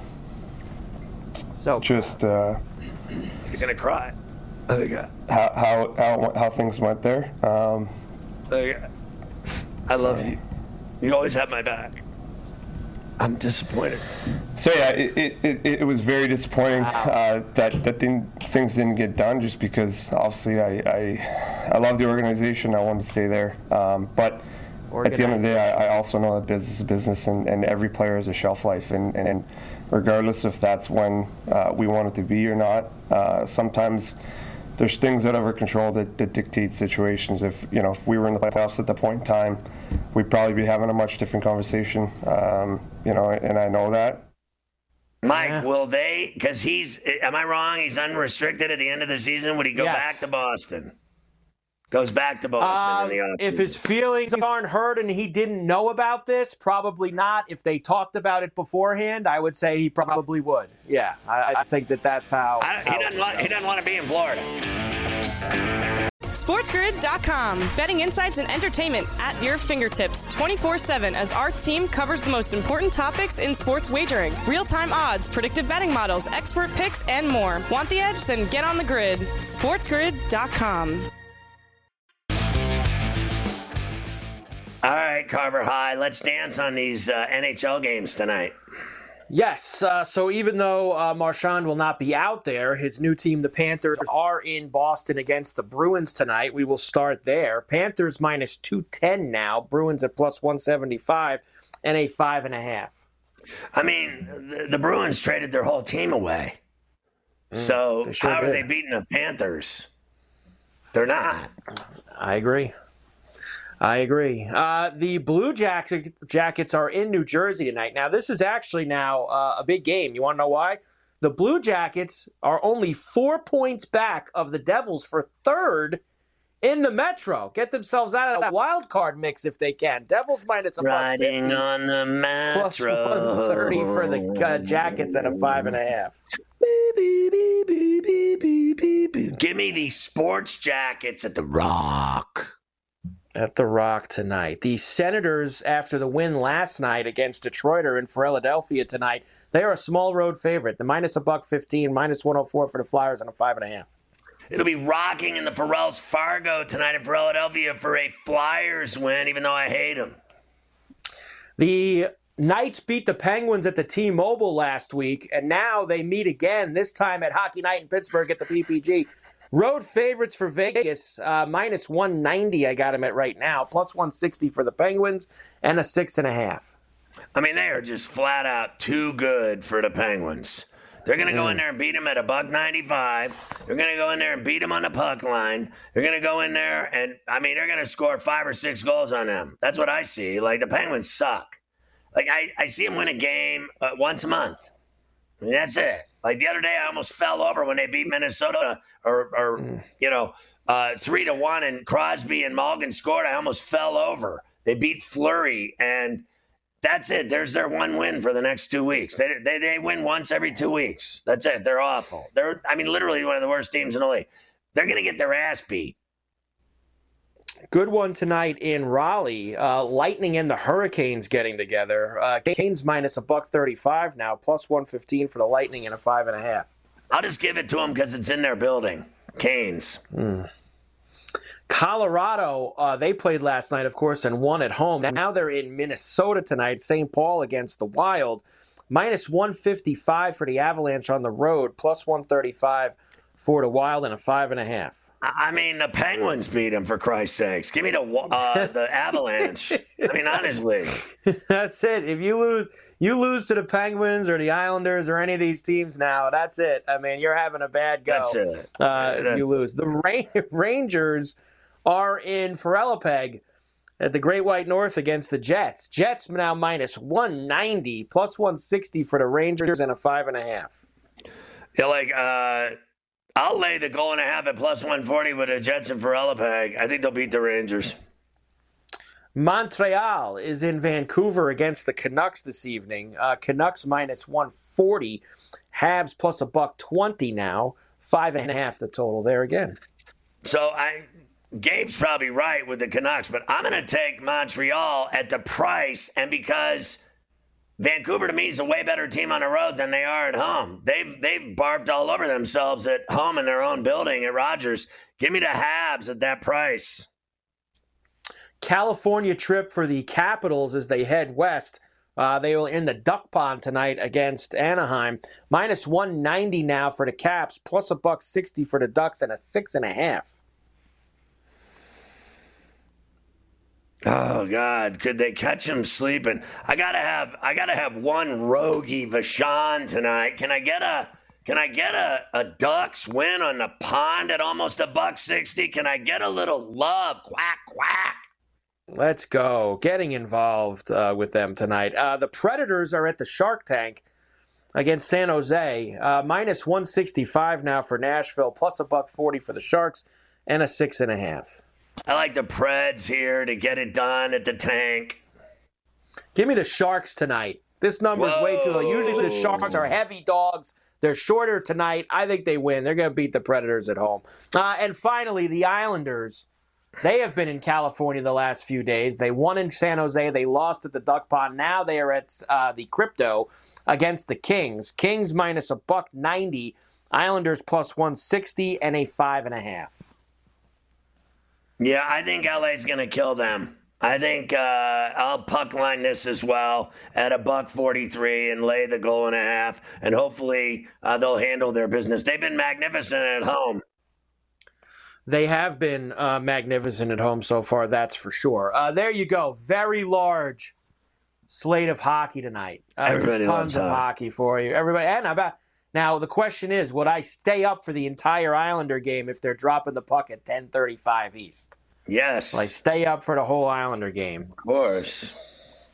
[SPEAKER 9] So
[SPEAKER 10] just uh,
[SPEAKER 7] He's gonna cry. Oh God.
[SPEAKER 10] how, how how how things went there. Um,
[SPEAKER 7] Oh, God. I love you. You always have my back. I'm disappointed.
[SPEAKER 10] So yeah, it, it, it, it was very disappointing uh, that that thing, things didn't get done, just because obviously I I, I love the organization. I wanted to stay there, um, but at the end of the day, I, I also know that business is business, and, and every player has a shelf life, and, and regardless if that's when uh, we want it to be or not, uh, sometimes there's things out of our control that, that dictate situations. If you know, if we were in the playoffs at that point in time, we'd probably be having a much different conversation. Um, you know, and I know that.
[SPEAKER 7] Mike,
[SPEAKER 9] Yeah.
[SPEAKER 7] will they? Because he's, am I wrong? He's unrestricted at the end of the season. Would he go
[SPEAKER 9] Yes.
[SPEAKER 7] back to Boston? Goes back to Boston
[SPEAKER 9] Um,
[SPEAKER 7] in the offseason.
[SPEAKER 9] if his feelings aren't hurt and he didn't know about this, probably not. If they talked about it beforehand, I would say he probably would. Yeah, I, I think that that's how.
[SPEAKER 7] I, he
[SPEAKER 9] how it
[SPEAKER 7] doesn't
[SPEAKER 9] would
[SPEAKER 7] want.
[SPEAKER 9] go.
[SPEAKER 7] He doesn't want to be in Florida.
[SPEAKER 6] SportsGrid dot com. Betting insights and entertainment at your fingertips twenty-four seven as our team covers the most important topics in sports wagering. Real-time odds, predictive betting models, expert picks, and more. Want the edge? Then get on the grid. SportsGrid dot com.
[SPEAKER 7] All right, Carver High. Let's dance on these uh, N H L games tonight.
[SPEAKER 9] Yes, uh, so even though uh, Marchand will not be out there, his new team, the Panthers, are in Boston against the Bruins tonight. We will start there. Panthers minus two ten now. Bruins at plus one seventy-five and a five and a half.
[SPEAKER 7] I mean, the, the Bruins traded their whole team away. So
[SPEAKER 9] they sure
[SPEAKER 7] how are
[SPEAKER 9] did.
[SPEAKER 7] they beating the Panthers? They're not.
[SPEAKER 9] I agree. I agree. Uh, the Blue Jack- Jackets are in New Jersey tonight. Now, this is actually now uh, a big game. You want to know why? The Blue Jackets are only four points back of the Devils for third in the Metro. Get themselves out of that wild card mix if they can. Devils minus a buck
[SPEAKER 7] Riding
[SPEAKER 9] fifty,
[SPEAKER 7] on the
[SPEAKER 9] plus
[SPEAKER 7] metro.
[SPEAKER 9] one thirty for the uh, Jackets at a five and a half.
[SPEAKER 7] Give me the sports jackets at the Rock.
[SPEAKER 9] At the Rock tonight. The Senators, after the win last night against Detroit, are in Philadelphia tonight. They are a small road favorite. The minus a buck fifteen, minus one oh four for the Flyers, and a five and a half.
[SPEAKER 7] It'll be rocking in the Wells Fargo tonight in Philadelphia for a Flyers win, even though I hate them.
[SPEAKER 9] The Knights beat the Penguins at the T-Mobile last week, and now they meet again, this time at Hockey Night in Pittsburgh at the P P G. Road favorites for Vegas, uh, minus one ninety I got them at right now, plus one sixty for the Penguins, and a six and a half.
[SPEAKER 7] I mean, they are just flat out too good for the Penguins. They're going to go in there and beat them at a buck ninety-five. They're going to go in there and beat them on the puck line. They're going to go in there and, I mean, they're going to score five or six goals on them. That's what I see. Like, the Penguins suck. Like, I, I see them win a game uh, once a month. I mean, that's it. Like, the other day, I almost fell over when they beat Minnesota, or, or mm. you know, uh, three to one, and Crosby and Malgin scored. I almost fell over. They beat Fleury, and that's it. There's their one win for the next two weeks. They they they win once every two weeks. That's it. They're awful. They're, I mean, literally one of the worst teams in the league. They're going to get their ass beat.
[SPEAKER 9] Good one tonight in Raleigh. Uh, Lightning and the Hurricanes getting together. Uh, Canes minus a buck thirty-five now, plus one fifteen for the Lightning and a five and a half.
[SPEAKER 7] I'll just give it to them because it's in their building. Canes.
[SPEAKER 9] Mm. Colorado, uh, they played last night, of course, and won at home. Now they're in Minnesota tonight. Saint Paul against the Wild. Minus one fifty-five for the Avalanche on the road, plus one thirty-five for the Wild and a five and a half.
[SPEAKER 7] I mean, the Penguins beat them, for Christ's sakes. Give me the uh, the Avalanche. I mean, honestly.
[SPEAKER 9] That's it. If you lose you lose to the Penguins or the Islanders or any of these teams now, that's it. I mean, you're having a bad go.
[SPEAKER 7] That's it.
[SPEAKER 9] Uh,
[SPEAKER 7] that's
[SPEAKER 9] if you lose. The Ra- Rangers are in Ferrellapeg at the Great White North against the Jets. Jets now minus one ninety, plus one sixty for the Rangers and a five and a half.
[SPEAKER 7] Yeah, like, uh, I'll lay the goal and a half at plus one forty with the Jets and Ferrellapeg. I think they'll beat the Rangers.
[SPEAKER 9] Montreal is in Vancouver against the Canucks this evening. Uh, Canucks minus one forty. Habs plus a buck twenty now. Five and a half the total there again.
[SPEAKER 7] So I, Gabe's probably right with the Canucks, but I'm going to take Montreal at the price, and because Vancouver, to me, is a way better team on the road than they are at home. They've they've barfed all over themselves at home in their own building at Rogers. Give me the Habs at that price.
[SPEAKER 9] California trip for the Capitals as they head west. Uh, they will in the Duck Pond tonight against Anaheim. Minus one ninety now for the Caps, plus a buck sixty for the Ducks, and a six and a half.
[SPEAKER 7] Oh God! Could they catch him sleeping? I gotta have, I gotta have one Rogie Vachon tonight. Can I get a, can I get a, a Ducks win on the pond at almost a buck sixty? Can I get a little love? Quack quack.
[SPEAKER 9] Let's go. Getting involved uh, with them tonight. Uh, the Predators are at the Shark Tank against San Jose. Uh, minus one sixty-five now for Nashville, plus a buck forty for the Sharks, and a six and a half.
[SPEAKER 7] I like the Preds here to get it done at the tank.
[SPEAKER 9] Give me the Sharks tonight. This number's Whoa. way too low. Usually the Sharks are heavy dogs. They're shorter tonight. I think they win. They're going to beat the Predators at home. Uh, and finally, the Islanders. They have been in California the last few days. They won in San Jose. They lost at the Duck Pond. Now they are at uh, the Crypto against the Kings. Kings minus a buck ninety. Islanders plus one sixty and a five and a half.
[SPEAKER 7] Yeah, I think L A's going to kill them. I think uh, I'll puck line this as well at a buck forty-three and lay the goal and a half, and hopefully uh, they'll handle their business. They've been magnificent at home.
[SPEAKER 9] They have been uh, magnificent at home so far, that's for sure. Uh, there you go. Very large slate of hockey tonight. Uh,
[SPEAKER 7] Everybody
[SPEAKER 9] just tons
[SPEAKER 7] loves
[SPEAKER 9] of
[SPEAKER 7] hockey.
[SPEAKER 9] hockey for you. Everybody, and about now the question is, would I stay up for the entire Islander game if they're dropping the puck at ten thirty-five East?
[SPEAKER 7] Yes.
[SPEAKER 9] Will I stay up for the whole Islander game?
[SPEAKER 7] Of course.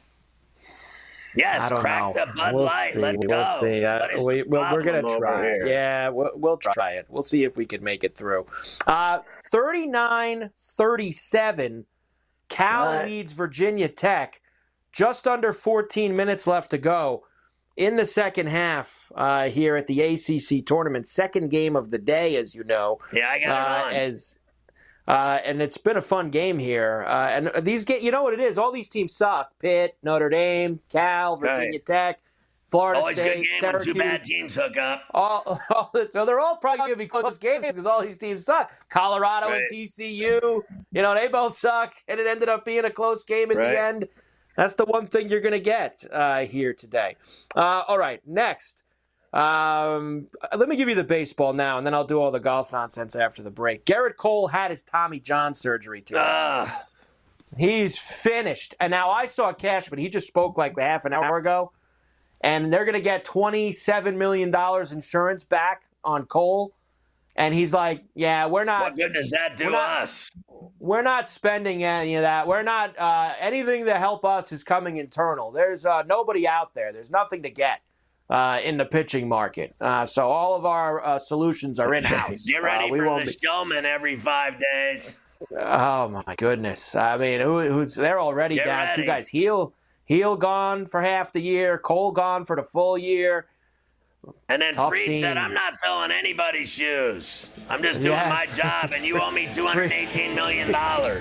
[SPEAKER 7] Yes, crack
[SPEAKER 9] know.
[SPEAKER 7] the Bud
[SPEAKER 9] we'll
[SPEAKER 7] Light.
[SPEAKER 9] See.
[SPEAKER 7] Let's
[SPEAKER 9] we'll
[SPEAKER 7] go.
[SPEAKER 9] see. Uh, we, we'll, we're going to try it. Yeah, we'll, we'll try it. We'll see if we can make it through. Uh, thirty-nine thirty-seven, Cal
[SPEAKER 7] what?
[SPEAKER 9] leads Virginia Tech. Just under fourteen minutes left to go. in the second half uh, here at the A C C tournament, second game of the day, as you know.
[SPEAKER 7] Yeah, I got
[SPEAKER 9] uh,
[SPEAKER 7] it on.
[SPEAKER 9] As, uh, and it's been a fun game here. Uh, and these ga- you know what it is? All these teams suck. Pitt, Notre Dame, Cal, Virginia
[SPEAKER 7] right.
[SPEAKER 9] Tech, Florida
[SPEAKER 7] Always
[SPEAKER 9] State,
[SPEAKER 7] good game
[SPEAKER 9] Syracuse.
[SPEAKER 7] when two bad teams hook up.
[SPEAKER 9] All, all, so they're all probably going to be close games because all these teams suck. Colorado
[SPEAKER 7] Right.
[SPEAKER 9] and T C U, you know, they both suck, and it ended up being a close game at
[SPEAKER 7] Right.
[SPEAKER 9] the end. That's the one thing you're going to get uh, here today. Uh, all right, next. Um, let me give you the baseball now, and then I'll do all the golf nonsense after the break. Garrett Cole had his Tommy John surgery today.
[SPEAKER 7] Ah.
[SPEAKER 9] He's finished. And now I saw Cashman. He just spoke like half an hour ago. And they're going to get twenty-seven million dollars insurance back on Cole. And he's like, yeah, we're not.
[SPEAKER 7] What good does that do
[SPEAKER 9] we're not,
[SPEAKER 7] us?
[SPEAKER 9] We're not spending any of that. We're not. Uh, anything to help us is coming internal. There's uh, nobody out there. There's nothing to get uh, in the pitching market. Uh, so all of our uh, solutions are in-house.
[SPEAKER 7] Get ready
[SPEAKER 9] uh, we
[SPEAKER 7] for
[SPEAKER 9] won't
[SPEAKER 7] the
[SPEAKER 9] be-
[SPEAKER 7] showman every five days.
[SPEAKER 9] Oh my goodness! I mean, who, who's they're already
[SPEAKER 7] Get
[SPEAKER 9] down.
[SPEAKER 7] ready.
[SPEAKER 9] Two guys, Heel, Heel gone for half the year. Cole gone for the full year.
[SPEAKER 7] And then
[SPEAKER 9] Tough
[SPEAKER 7] Freed
[SPEAKER 9] scene.
[SPEAKER 7] said, I'm not filling anybody's shoes. I'm just doing
[SPEAKER 9] Yeah.
[SPEAKER 7] my job, and you owe me two hundred eighteen million dollars.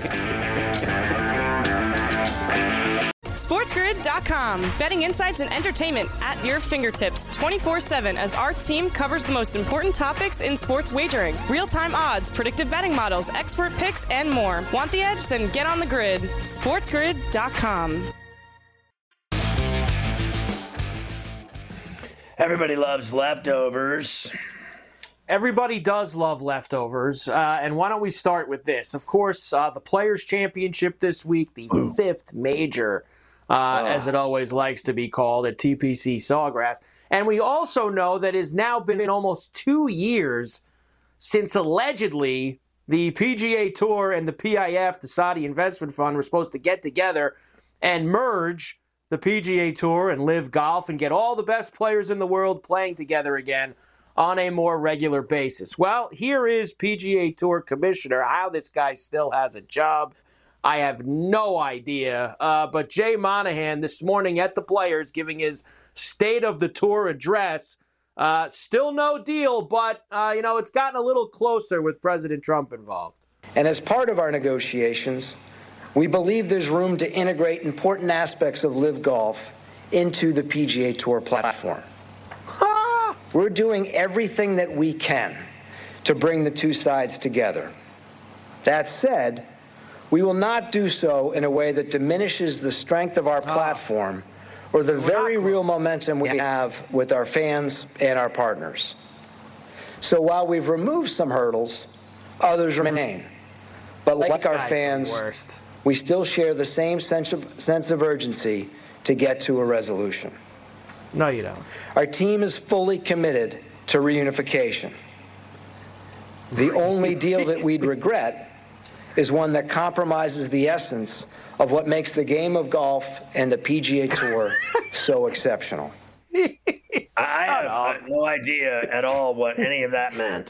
[SPEAKER 6] SportsGrid dot com. Betting insights and entertainment at your fingertips twenty-four seven as our team covers the most important topics in sports wagering. Real-time odds, predictive betting models, expert picks, and more. Want the edge? Then get on the grid. SportsGrid dot com.
[SPEAKER 7] Everybody loves leftovers.
[SPEAKER 9] Everybody does love leftovers, uh, and why don't we start with this? Of course, uh, the Players' Championship this week, the Ooh. fifth major, uh, oh. as it always likes to be called, at T P C Sawgrass. And we also know that it's now been almost two years since allegedly the P G A Tour and the P I F, the Saudi Investment Fund, were supposed to get together and merge the P G A Tour and Live Golf and get all the best players in the world playing together again on a more regular basis. Well, here is P G A Tour Commissioner. How this guy still has a job, I have no idea. Uh, but Jay Monahan this morning at the Players giving his State of the Tour address. Uh, still no deal, but, uh, you know, it's gotten a little closer with President Trump involved.
[SPEAKER 11] And as part of our negotiations, we believe there's room to integrate important aspects of Live Golf into the P G A Tour platform. We're doing everything that we can to bring the two sides together. That said, we will not do so in a way that diminishes the strength of our platform or the very real momentum we have with our fans and our partners. So while we've removed some hurdles, others remain. But like our fans, we still share the same sense of, sense of urgency to get to a resolution.
[SPEAKER 9] No, you don't.
[SPEAKER 11] Our team is fully committed to reunification. The only deal that we'd regret is one that compromises the essence of what makes the game of golf and the P G A Tour so exceptional.
[SPEAKER 7] I have uh, no idea at all what any of that meant.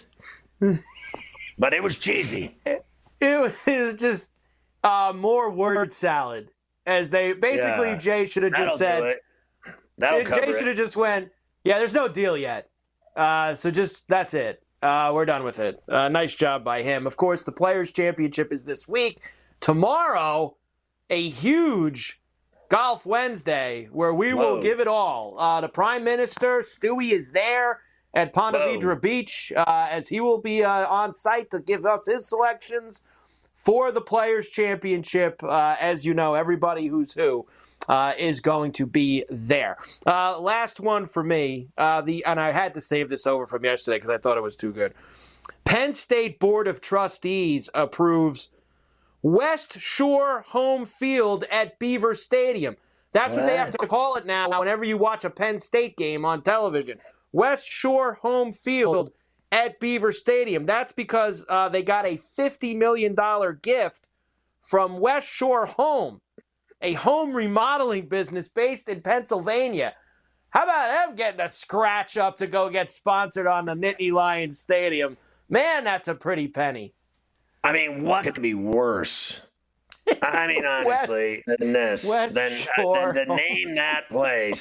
[SPEAKER 7] But it was cheesy.
[SPEAKER 9] It, it, was, it was just uh, more word salad. As they basically,
[SPEAKER 7] Yeah.
[SPEAKER 9] Jay should have just
[SPEAKER 7] That'll do
[SPEAKER 9] said,
[SPEAKER 7] it. That'll cover
[SPEAKER 9] Jay
[SPEAKER 7] it.
[SPEAKER 9] should have just went, yeah, there's no deal yet. Uh, so just, that's it. Uh, we're done with it. Uh, nice job by him. Of course, the Players' Championship is this week. Tomorrow, a huge Golf Wednesday where we
[SPEAKER 7] Whoa.
[SPEAKER 9] will give it all. Uh, the Prime Minister, Stewie, is there at Ponte
[SPEAKER 7] Whoa.
[SPEAKER 9] Vedra Beach uh, as he will be uh, on site to give us his selections for the Players' Championship. Uh, as you know, everybody who's who uh, is going to be there. Uh, last one for me, uh, the and I had to save this over from yesterday because I thought it was too good. Penn State Board of Trustees approves West Shore Home Field at Beaver Stadium. That's what they have to call it now whenever you watch a Penn State game on television. West Shore Home Field at Beaver Stadium. That's because uh, they got a fifty million dollars gift from West Shore Home, a home remodeling business based in Pennsylvania. How about them getting a scratch up to go get sponsored on the Nittany Lions Stadium? Man, that's a pretty penny.
[SPEAKER 7] I mean, what could be worse? I mean, honestly,
[SPEAKER 9] West,
[SPEAKER 7] than this,
[SPEAKER 9] West
[SPEAKER 7] than,
[SPEAKER 9] Shore.
[SPEAKER 7] than to name that place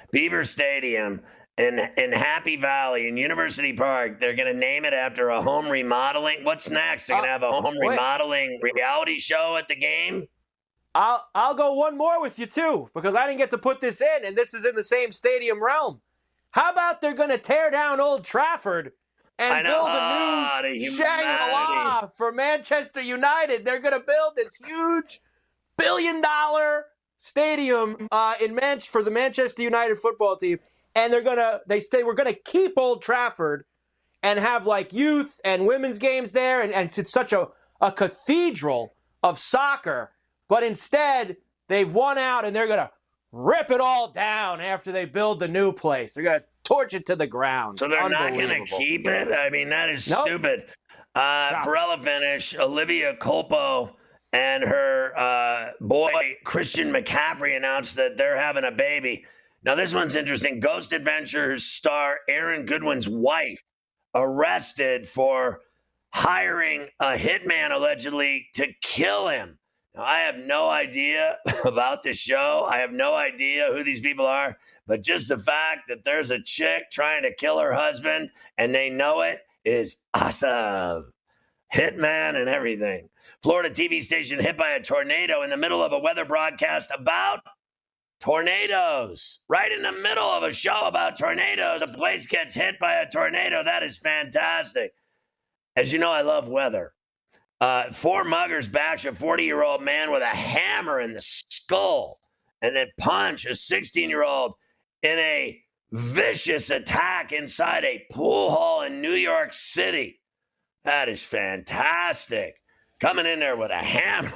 [SPEAKER 7] Beaver Stadium in, in Happy Valley in University Park. They're going to name it after a home remodeling. What's next? They're going to have a home
[SPEAKER 9] wait.
[SPEAKER 7] remodeling reality show at the game?
[SPEAKER 9] I'll I'll go one more with you, too, because I didn't get to put this in, and this is in the same stadium realm. How about they're going to tear down Old Trafford and build a new
[SPEAKER 7] oh,
[SPEAKER 9] Shangri-La for Manchester United? They're going to build this huge billion-dollar stadium uh, in Man- for the Manchester United football team, and they're going to they say we're going to keep Old Trafford and have like youth and women's games there, and, and it's such a, a cathedral of soccer. But instead, they've won out, and they're going to rip it all down after they build the new place. They're going to torch it to the ground.
[SPEAKER 7] So they're not going to keep it? I mean, that is
[SPEAKER 9] nope.
[SPEAKER 7] stupid. Uh, Ferrella finish, Olivia Culpo and her uh, boy, Christian McCaffrey, announced that they're having a baby. Now, this one's interesting. Ghost Adventures star Aaron Goodwin's wife arrested for hiring a hitman, allegedly, to kill him. Now, I have no idea about the show. I have no idea who these people are, but just the fact that there's a chick trying to kill her husband and they know it is awesome. Hitman and everything. Florida T V station hit by a tornado in the middle of a weather broadcast about tornadoes. Right in the middle of a show about tornadoes. If the place gets hit by a tornado, that is fantastic. As you know, I love weather. Uh, four muggers bash a forty-year-old man with a hammer in the skull and then punch a sixteen-year-old in a vicious attack inside a pool hall in New York City. That is fantastic. Coming in there with a hammer.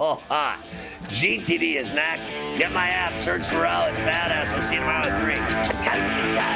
[SPEAKER 7] G T D is next. Get my app. Search Pharrell. It's badass. We'll see you tomorrow at three. Coast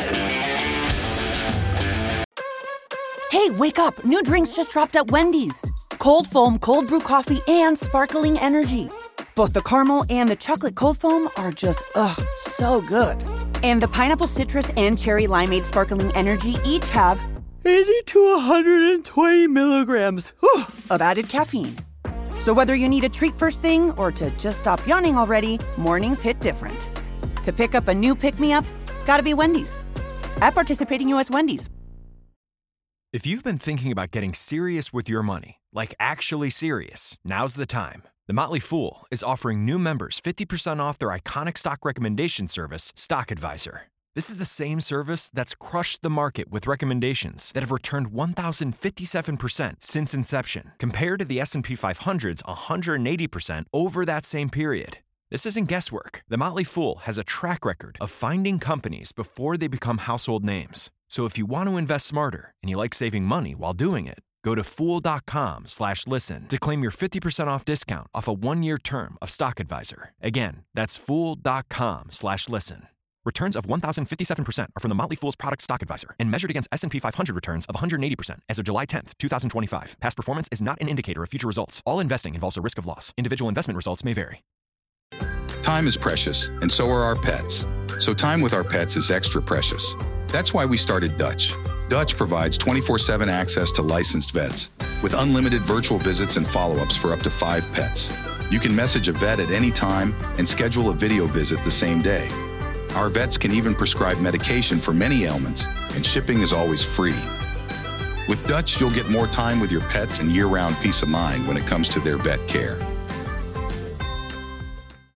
[SPEAKER 7] to coast.
[SPEAKER 12] Hey, wake up. New drinks just dropped at Wendy's. Cold foam, cold brew coffee, and sparkling energy. Both the caramel and the chocolate cold foam are just, ugh, so good. And the pineapple citrus and cherry limeade sparkling energy each have eighty to one hundred twenty milligrams whew, of added caffeine. So whether you need a treat first thing or to just stop yawning already, mornings hit different. To pick up a new pick-me-up, gotta be Wendy's. At participating U S Wendy's.
[SPEAKER 13] If you've been thinking about getting serious with your money, like actually serious, now's the time. The Motley Fool is offering new members fifty percent off their iconic stock recommendation service, Stock Advisor. This is the same service that's crushed the market with recommendations that have returned one thousand fifty-seven percent since inception, compared to the S and P five hundred's one hundred eighty percent over that same period. This isn't guesswork. The Motley Fool has a track record of finding companies before they become household names. So if you want to invest smarter and you like saving money while doing it, go to fool.com slash listen to claim your fifty percent off discount off a one-year term of Stock Advisor. Again, that's fool.com slash listen. Returns of one thousand fifty-seven percent are from the Motley Fool's product Stock Advisor and measured against S and P five hundred returns of one hundred eighty percent as of July tenth, twenty twenty-five. Past performance is not an indicator of future results. All investing involves a risk of loss. Individual investment results may vary.
[SPEAKER 14] Time is precious, and so are our pets. So time with our pets is extra precious. That's why we started Dutch. Dutch provides twenty-four seven access to licensed vets with unlimited virtual visits and follow-ups for up to five pets. You can message a vet at any time and schedule a video visit the same day. Our vets can even prescribe medication for many ailments, and shipping is always free. With Dutch, you'll get more time with your pets and year-round peace of mind when it comes to their vet care.